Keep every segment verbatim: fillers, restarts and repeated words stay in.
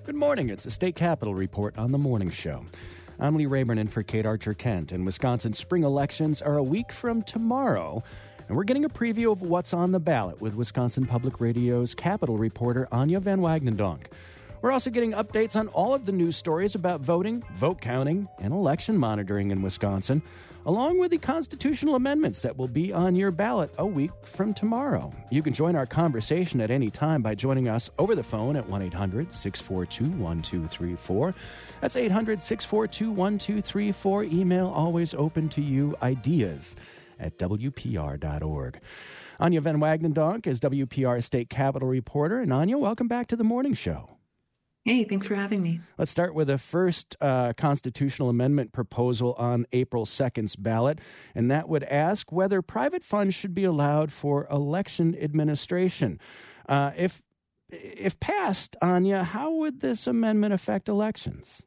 Good morning. It's the State Capitol Report on the Morning Show. I'm Lee Rayburn in for Kate Archer-Kent, and Wisconsin spring elections are a week from tomorrow. And we're getting a preview of what's on the ballot with Wisconsin Public Radio's Capitol reporter Anya Van Wagnendonk. We're also getting updates on all of the news stories about voting, vote counting, and election monitoring in Wisconsin, along with the constitutional amendments that will be on your ballot a week from tomorrow. You can join our conversation at any time by joining us over the phone at one eight hundred six four two one two three four. That's eight hundred six four two one two three four. Email always open to you, ideas at W P R dot org. Anya Van Wagnendonk is W P R State Capitol reporter. And Anya, welcome back to the morning show. Hey, thanks for having me. Let's start with the first uh, constitutional amendment proposal on April second's ballot, and that would ask whether private funds should be allowed for election administration. Uh, if if passed, Anya, how would this amendment affect elections?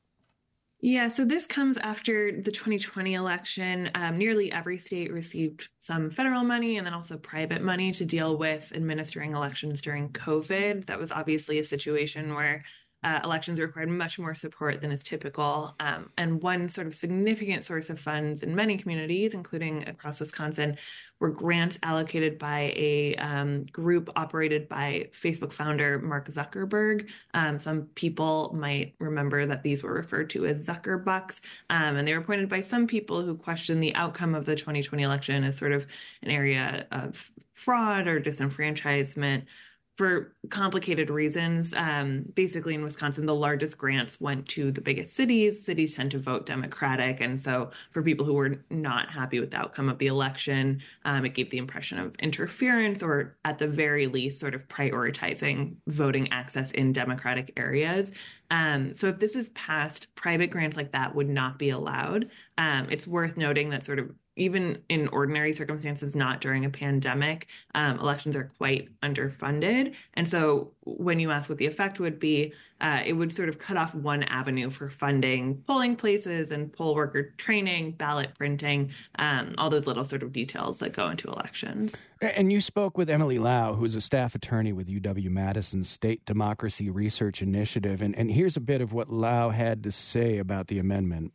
Yeah, so this comes after the twenty twenty election. Um, nearly every state received some federal money and then also private money to deal with administering elections during COVID. That was obviously a situation where uh, elections required much more support than is typical. Um, and one sort of significant source of funds in many communities, including across Wisconsin, were grants allocated by a um, group operated by Facebook founder Mark Zuckerberg. Um, some people might remember that these were referred to as Zuckerbucks, um, and they were appointed by some people who questioned the outcome of the twenty twenty election as sort of an area of fraud or disenfranchisement. For complicated reasons. Um, basically, in Wisconsin, the largest grants went to the biggest cities. Cities tend to vote Democratic. And so for people who were not happy with the outcome of the election, um, it gave the impression of interference or at the very least sort of prioritizing voting access in Democratic areas. Um, so if this is passed, private grants like that would not be allowed. Um, it's worth noting that sort of even in ordinary circumstances, not during a pandemic, um, elections are quite underfunded. And so when you ask what the effect would be, uh, it would sort of cut off one avenue for funding polling places and poll worker training, ballot printing, um, all those little sort of details that go into elections. And you spoke with Emily Lau, who's a staff attorney with U W-Madison's State Democracy Research Initiative. And, and here's a bit of what Lau had to say about the amendment.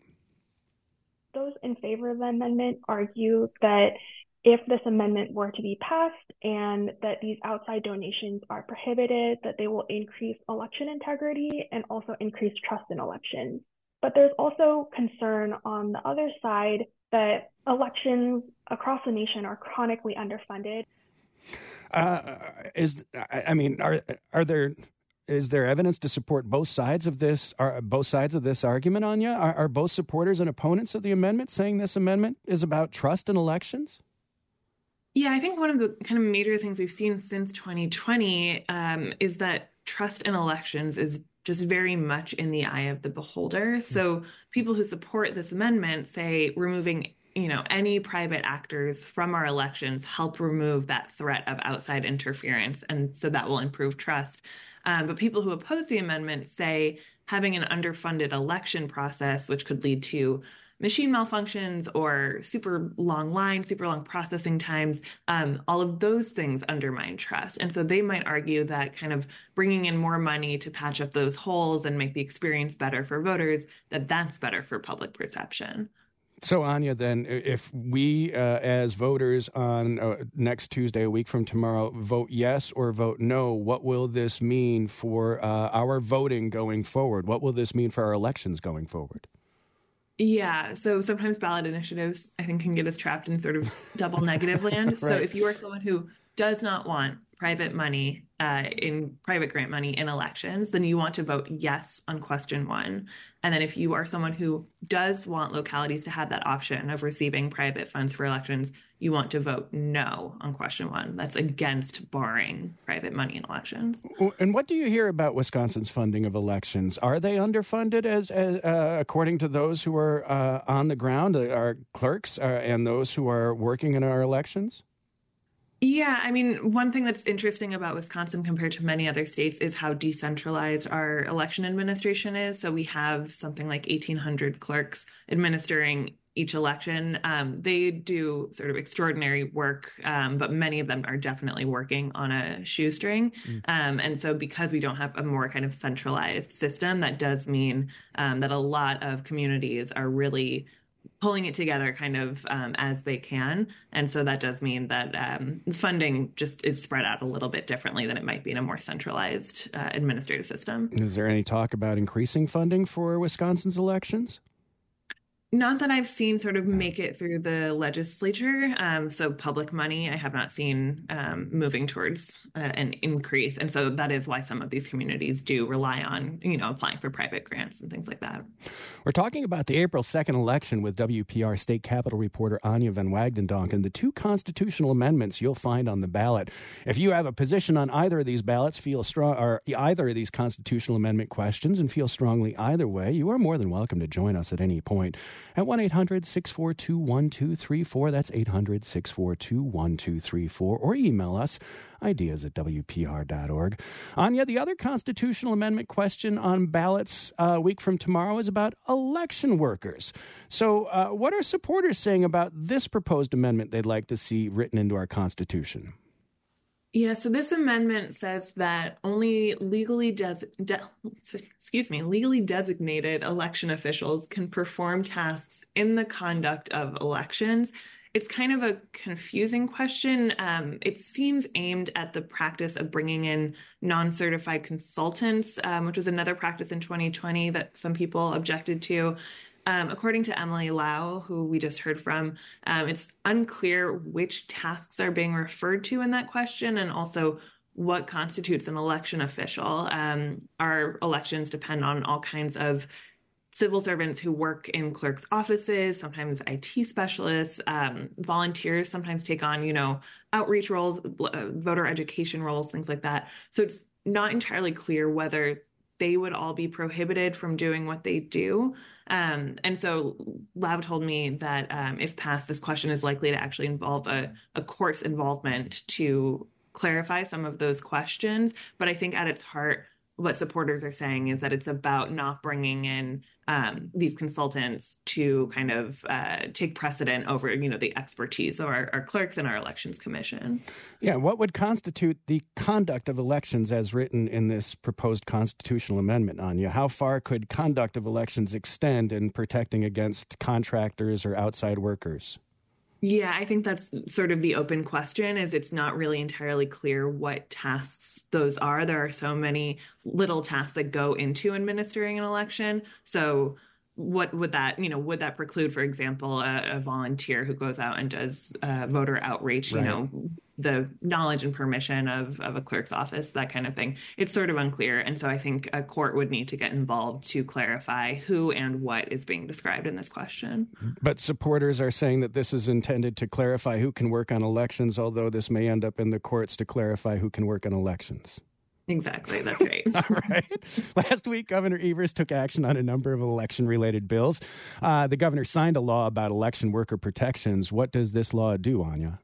Those in favor of the amendment argue that if this amendment were to be passed and that these outside donations are prohibited, that they will increase election integrity and also increase trust in elections. But there's also concern on the other side that elections across the nation are chronically underfunded. Uh, is I mean, are are there? Is there evidence to support both sides of this? Are both sides of this argument, Anya? Are, are both supporters and opponents of the amendment saying this amendment is about trust in elections? Yeah, I think one of the kind of major things we've seen since twenty twenty um, is that trust in elections is just very much in the eye of the beholder. So people who support this amendment say removing you know, any private actors from our elections help remove that threat of outside interference. And so that will improve trust. Um, but people who oppose the amendment say having an underfunded election process, which could lead to machine malfunctions or super long lines, super long processing times, um, all of those things undermine trust. And so they might argue that kind of bringing in more money to patch up those holes and make the experience better for voters, that that's better for public perception. So, Anya, then, if we uh, as voters on uh, next Tuesday, a week from tomorrow, vote yes or vote no, what will this mean for uh, our voting going forward? What will this mean for our elections going forward? Yeah, so sometimes ballot initiatives, I think, can get us trapped in sort of double negative land. Right. So if you are someone who does not want private money, uh, in private grant money in elections, then you want to vote yes on question one. And then if you are someone who does want localities to have that option of receiving private funds for elections, you want to vote no on question one. That's against barring private money in elections. And what do you hear about Wisconsin's funding of elections? Are they underfunded as, as uh, according to those who are uh, on the ground, uh, our clerks uh, and those who are working in our elections? Yeah, I mean, one thing that's interesting about Wisconsin compared to many other states is how decentralized our election administration is. So we have something like eighteen hundred clerks administering each election. Um, they do sort of extraordinary work, um, but many of them are definitely working on a shoestring. Mm. Um, and so because we don't have a more kind of centralized system, that does mean um, that a lot of communities are really pulling it together kind of um, as they can. And so that does mean that um, funding just is spread out a little bit differently than it might be in a more centralized uh, administrative system. Is there any talk about increasing funding for Wisconsin's elections? Not that I've seen sort of make it through the legislature. Um, so public money, I have not seen um, moving towards uh, an increase. And so that is why some of these communities do rely on, you know, applying for private grants and things like that. We're talking about the April second election with W P R State Capitol reporter Anya Van Wagden-Donk and the two constitutional amendments you'll find on the ballot. If you have a position on either of these ballots, feel strong, or either of these constitutional amendment questions and feel strongly either way, you are more than welcome to join us at any point at one eight hundred six four two one two three four. That's eight hundred six four two one two three four. Or email us, ideas at w p r dot org. Anya, the other constitutional amendment question on ballots a week from tomorrow is about election workers. So uh, what are supporters saying about this proposed amendment they'd like to see written into our Constitution? Yeah, so this amendment says that only legally des- de- excuse me, legally designated election officials can perform tasks in the conduct of elections. It's kind of a confusing question. Um, it seems aimed at the practice of bringing in non-certified consultants, um, which was another practice in twenty twenty that some people objected to. Um, according to Emily Lau, who we just heard from, um, it's unclear which tasks are being referred to in that question and also what constitutes an election official. Um, our elections depend on all kinds of civil servants who work in clerks' offices, sometimes I T specialists, um, volunteers sometimes take on, you know, outreach roles, uh, voter education roles, things like that. So it's not entirely clear whether they would all be prohibited from doing what they do. Um, and so Lau told me that um, if passed, this question is likely to actually involve a, a court's involvement to clarify some of those questions. But I think at its heart, what supporters are saying is that it's about not bringing in um, these consultants to kind of uh, take precedent over, you know, the expertise of our, our clerks and our elections commission. Yeah, what would constitute the conduct of elections as written in this proposed constitutional amendment, Anya? How far could conduct of elections extend in protecting against contractors or outside workers? Yeah, I think that's sort of the open question, is it's not really entirely clear what tasks those are. There are so many little tasks that go into administering an election. So what would that, you know, would that preclude, for example, a, a volunteer who goes out and does uh, voter outreach, right. you know, the knowledge and permission of, of a clerk's office, that kind of thing? It's sort of unclear. And so I think a court would need to get involved to clarify who and what is being described in this question. But supporters are saying that this is intended to clarify who can work on elections, although this may end up in the courts to clarify who can work on elections. Exactly. That's right. All right. Last week, Governor Evers took action on a number of election-related bills. Uh, the governor signed a law about election worker protections. What does this law do, Anya?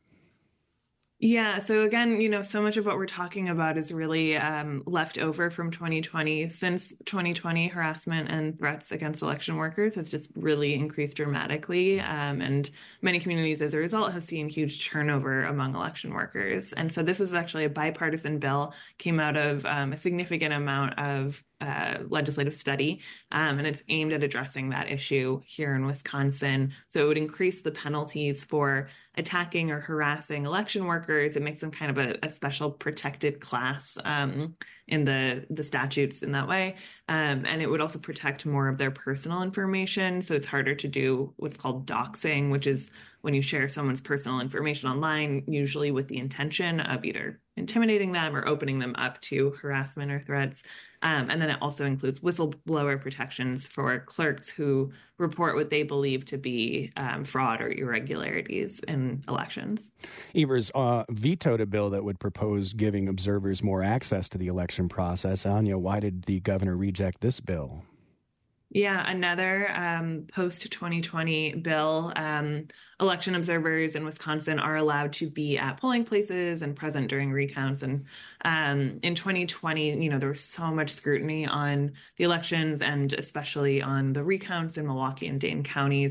Yeah. So again, you know, so much of what we're talking about is really um, left over from twenty twenty. Since twenty twenty, harassment and threats against election workers has just really increased dramatically. Um, and many communities, as a result, have seen huge turnover among election workers. And so this was actually a bipartisan bill, came out of um, a significant amount of uh, legislative study, um, and it's aimed at addressing that issue here in Wisconsin. So it would increase the penalties for attacking or harassing election workers. It makes them kind of a, a special protected class um, in the, the statutes in that way. Um, and it would also protect more of their personal information. So it's harder to do what's called doxing, which is when you share someone's personal information online, usually with the intention of either intimidating them or opening them up to harassment or threats. Um, and then it also includes whistleblower protections for clerks who report what they believe to be um, fraud or irregularities in elections. Evers uh, vetoed a bill that would propose giving observers more access to the election process. Anya, why did the governor reject this bill? Yeah, another um, post twenty twenty bill. Um, election observers in Wisconsin are allowed to be at polling places and present during recounts. And um, in twenty twenty, you know, there was so much scrutiny on the elections and especially on the recounts in Milwaukee and Dane counties.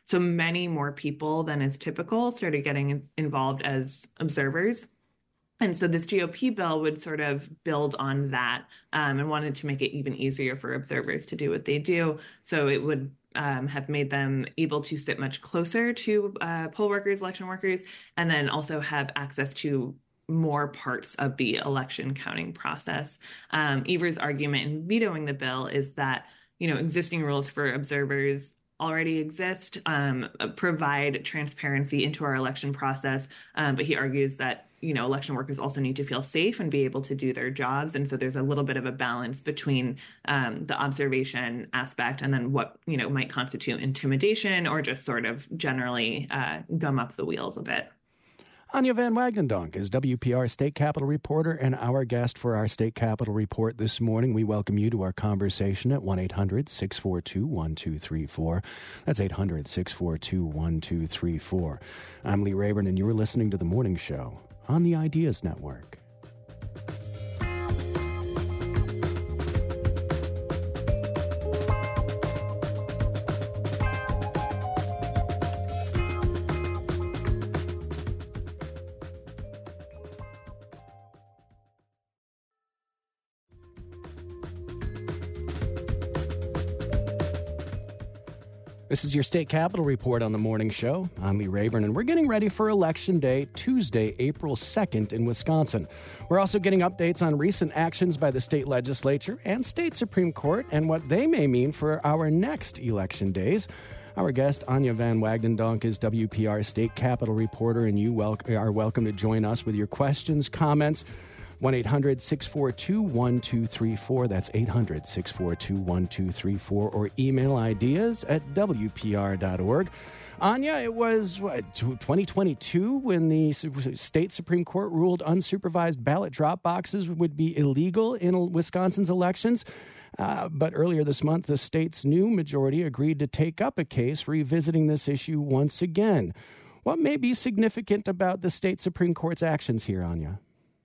So many more people than is typical started getting involved as observers. And so this G O P bill would sort of build on that um, and wanted to make it even easier for observers to do what they do. So it would um, have made them able to sit much closer to uh, poll workers, election workers, and then also have access to more parts of the election counting process. Um, Evers' argument in vetoing the bill is that, you know, existing rules for observers already exist, um, provide transparency into our election process. Um, but he argues that, you know, election workers also need to feel safe and be able to do their jobs. And so there's a little bit of a balance between um, the observation aspect and then what, you know, might constitute intimidation or just sort of generally uh, gum up the wheels a bit. Anya Van Wagendonk is W P R State Capitol reporter and our guest for our State Capitol Report this morning. We welcome you to our conversation at one eight hundred six four two one two three four. That's eight hundred six four two one two three four. I'm Lee Rayburn, and you're listening to The Morning Show on the Ideas Network. This is your State Capitol Report on The Morning Show. I'm Lee Rayburn, and we're getting ready for Election Day, Tuesday, April second in Wisconsin. We're also getting updates on recent actions by the state legislature and state Supreme Court and what they may mean for our next election days. Our guest, Anya Van Wagendonk, is W P R State Capitol reporter, and you wel- are welcome to join us with your questions, comments. one eight hundred six four two one two three four. That's eight hundred six four two one two three four. Or email ideas at w p r dot org. Anya, it was what, twenty twenty-two when the state Supreme Court ruled unsupervised ballot drop boxes would be illegal in Wisconsin's elections. Uh, but earlier this month, the state's new majority agreed to take up a case revisiting this issue once again. What may be significant about the state Supreme Court's actions here, Anya?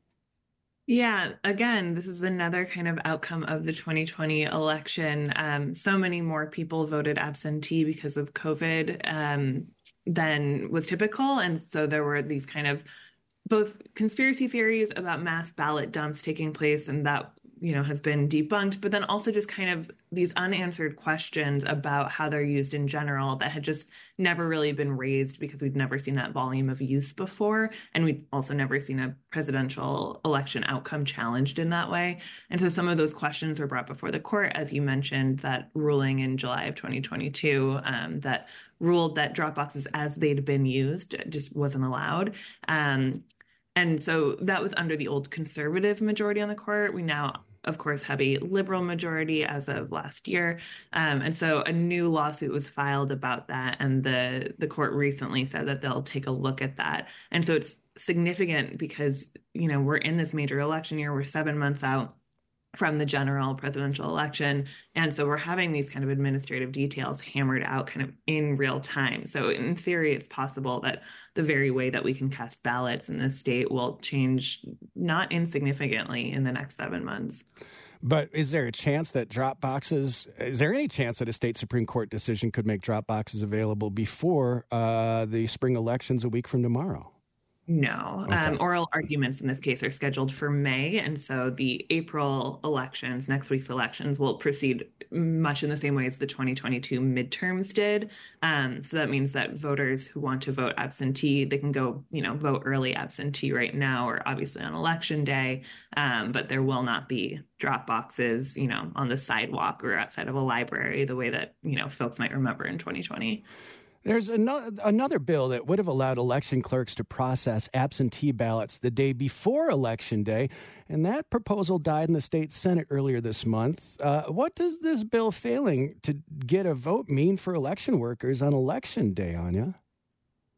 Yeah, again, this is another kind of outcome of the twenty twenty election. Um, so many more people voted absentee because of COVID um, than was typical. And so there were these kind of both conspiracy theories about mass ballot dumps taking place, and that, you know, has been debunked, but then also just kind of these unanswered questions about how they're used in general that had just never really been raised because we'd never seen that volume of use before. And we'd also never seen a presidential election outcome challenged in that way. And so some of those questions were brought before the court, as you mentioned, that ruling in July of twenty twenty-two um, that ruled that drop boxes as they'd been used just wasn't allowed. Um, and so that was under the old conservative majority on the court. We now, of course, have a liberal majority as of last year. Um, and so a new lawsuit was filed about that. And the, the court recently said that they'll take a look at that. And so it's significant because, you know, we're in this major election year. We're seven months out from the general presidential election. And so we're having these kind of administrative details hammered out kind of in real time. So in theory, it's possible that the very way that we can cast ballots in this state will change not insignificantly in the next seven months. But is there a chance that drop boxes, is there any chance that a state Supreme Court decision could make drop boxes available before uh, the spring elections a week from tomorrow? No. Okay. Um, oral arguments in this case are scheduled for May. And so the April elections, next week's elections, will proceed much in the same way as the twenty twenty-two midterms did. Um, so that means that voters who want to vote absentee, they can go, you know, vote early absentee right now or obviously on election day. Um, but there will not be drop boxes, you know, on the sidewalk or outside of a library the way that, you know, folks might remember in twenty twenty. There's another, another bill that would have allowed election clerks to process absentee ballots the day before Election Day, and that proposal died in the state Senate earlier this month. Uh, what does this bill failing to get a vote mean for election workers on Election Day, Anya?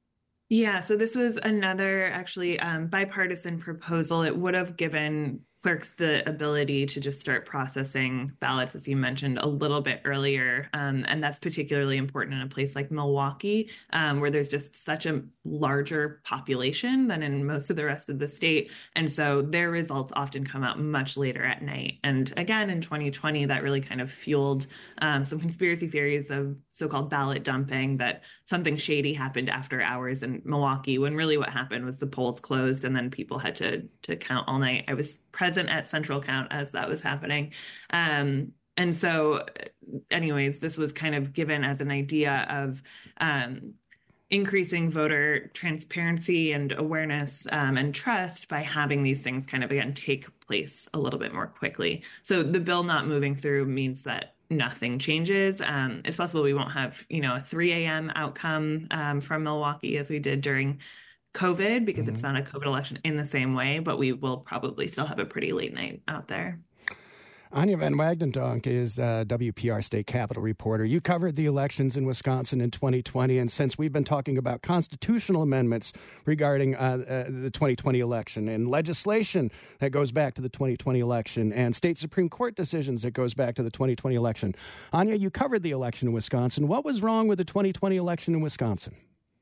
Yeah, so this was another actually um, bipartisan proposal. It would have given clerks the ability to just start processing ballots, as you mentioned a little bit earlier. Um, and that's particularly important in a place like Milwaukee, um, where there's just such a larger population than in most of the rest of the state. And so their results often come out much later at night. And again, in twenty twenty, that really kind of fueled um, some conspiracy theories of so-called ballot dumping, that something shady happened after hours in Milwaukee, when really what happened was the polls closed and then people had to to count all night. I was present at Central Count as that was happening. Um, and so anyways, this was kind of given as an idea of um, increasing voter transparency and awareness um, and trust by having these things kind of, again, take place a little bit more quickly. So the bill not moving through means that nothing changes. Um, it's possible we won't have, you know, a three a.m. outcome um, from Milwaukee as we did during COVID, because mm-hmm. it's not a COVID election in the same way, but we will probably still have a pretty late night out there. Anya Van Wagendonk is a W P R State Capitol reporter. You covered the elections in Wisconsin in twenty twenty, and since we've been talking about constitutional amendments regarding uh, uh, the twenty twenty election and legislation that goes back to the twenty twenty election and state Supreme Court decisions that goes back to the twenty twenty election, Anya, you covered the election in Wisconsin. What was wrong with the twenty twenty election in Wisconsin?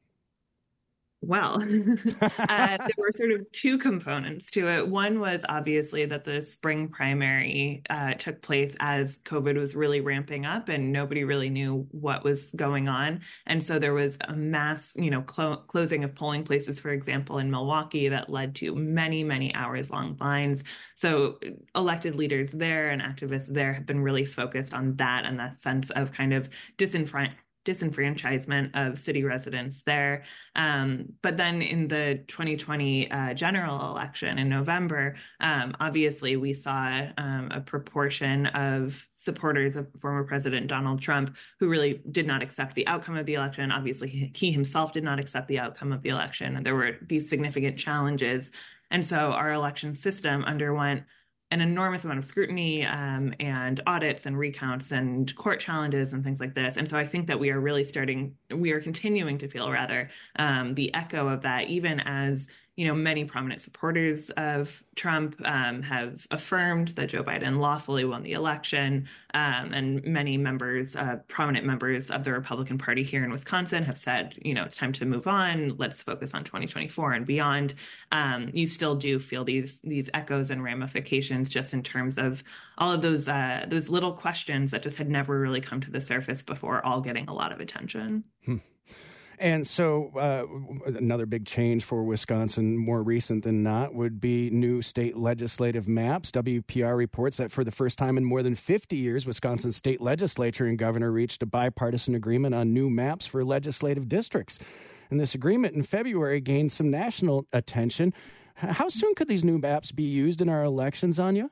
Well, uh, there were sort of two components to it. One was obviously that the spring primary uh, took place as COVID was really ramping up and nobody really knew what was going on. And so there was a mass, you know, clo- closing of polling places, for example, in Milwaukee, that led to many, many hours long lines. So elected leaders there and activists there have been really focused on that and that sense of kind of disenfranchisement. disenfranchisement of city residents there. Um, but then in the twenty twenty uh, general election in November, um, obviously we saw um, a proportion of supporters of former President Donald Trump who really did not accept the outcome of the election. Obviously, he, he himself did not accept the outcome of the election. And there were these significant challenges. And so our election system underwent an enormous amount of scrutiny um, and audits and recounts and court challenges and things like this. And so I think that we are really starting, we are continuing to feel rather um, the echo of that, even as, you know, many prominent supporters of Trump um, have affirmed that Joe Biden lawfully won the election. Um, and many members, uh, prominent members of the Republican Party here in Wisconsin have said, you know, it's time to move on. Let's focus on twenty twenty-four and beyond. Um, you still do feel these these echoes and ramifications just in terms of all of those uh, those little questions that just had never really come to the surface before, all getting a lot of attention. Hmm. And so uh, another big change for Wisconsin, more recent than not, would be new state legislative maps. W P R reports that for the first time in more than fifty years, Wisconsin's state legislature and governor reached a bipartisan agreement on new maps for legislative districts. And this agreement in February gained some national attention. How soon could these new maps be used in our elections, Anya?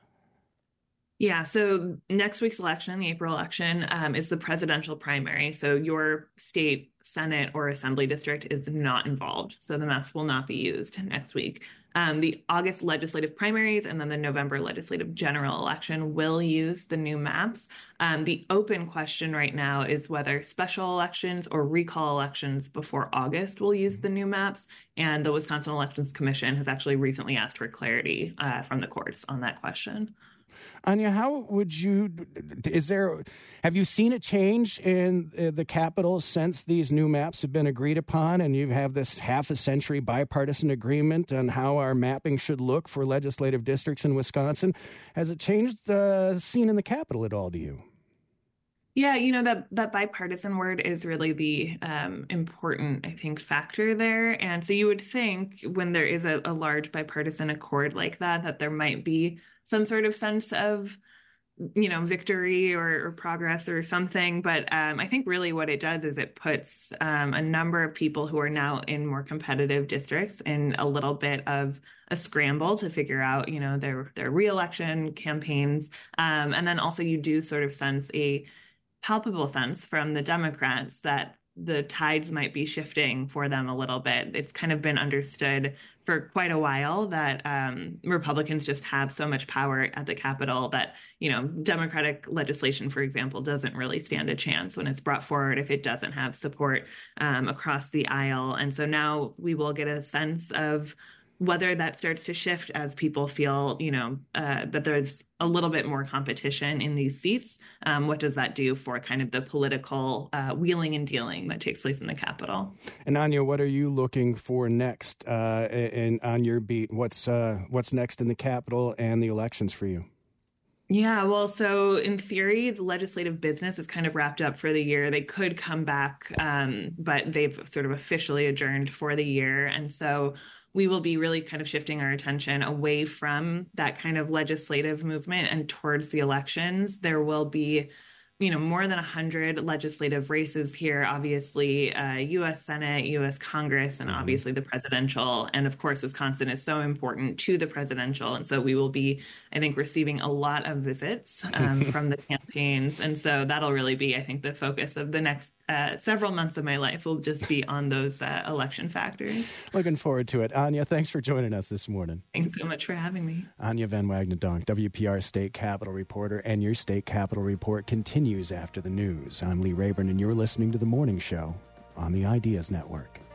Yeah, so next week's election, the April election, um, is the presidential primary. So your state Senate or Assembly district is not involved. So the maps will not be used next week. Um, the August legislative primaries and then the November legislative general election will use the new maps. Um, the open question right now is whether special elections or recall elections before August will use the new maps. And the Wisconsin Elections Commission has actually recently asked for clarity uh, from the courts on that question. Anya, how would you, is there, have you seen a change in the Capitol since these new maps have been agreed upon and you have this half a century bipartisan agreement on how our mapping should look for legislative districts in Wisconsin? Has it changed the scene in the Capitol at all to you? Yeah, you know, that that bipartisan word is really the um, important, I think, factor there. And so you would think when there is a, a large bipartisan accord like that, that there might be some sort of sense of, you know, victory or, or progress or something. But um, I think really what it does is it puts um, a number of people who are now in more competitive districts in a little bit of a scramble to figure out, you know, their, their reelection campaigns. Um, and then also you do sort of sense a palpable sense from the Democrats that the tides might be shifting for them a little bit. It's kind of been understood for quite a while that um, Republicans just have so much power at the Capitol that, you know, Democratic legislation, for example, doesn't really stand a chance when it's brought forward if it doesn't have support um, across the aisle. And so now we will get a sense of whether that starts to shift as people feel, you know, uh, that there's a little bit more competition in these seats. Um, what does that do for kind of the political uh, wheeling and dealing that takes place in the Capitol? And Anya, what are you looking for next uh, in, on your beat? What's uh, what's next in the Capitol and the elections for you? Yeah, well, so in theory, the legislative business is kind of wrapped up for the year. They could come back, um, but they've sort of officially adjourned for the year. And so we will be really kind of shifting our attention away from that kind of legislative movement and towards the elections. There will be, you know, more than one hundred legislative races here, obviously, uh, U S Senate, U S Congress, and obviously the presidential. And of course, Wisconsin is so important to the presidential. And so we will be, I think, receiving a lot of visits um, from the campaigns. And so that'll really be, I think, the focus of the next uh, several months of my life will just be on those uh, election factors. Looking forward to it. Anya, thanks for joining us this morning. Thanks so much for having me. Anya Van Wagnedonk, W P R State Capitol reporter, and your State Capitol report continues after the news. I'm Lee Rayburn, and you're listening to The Morning Show on the Ideas Network.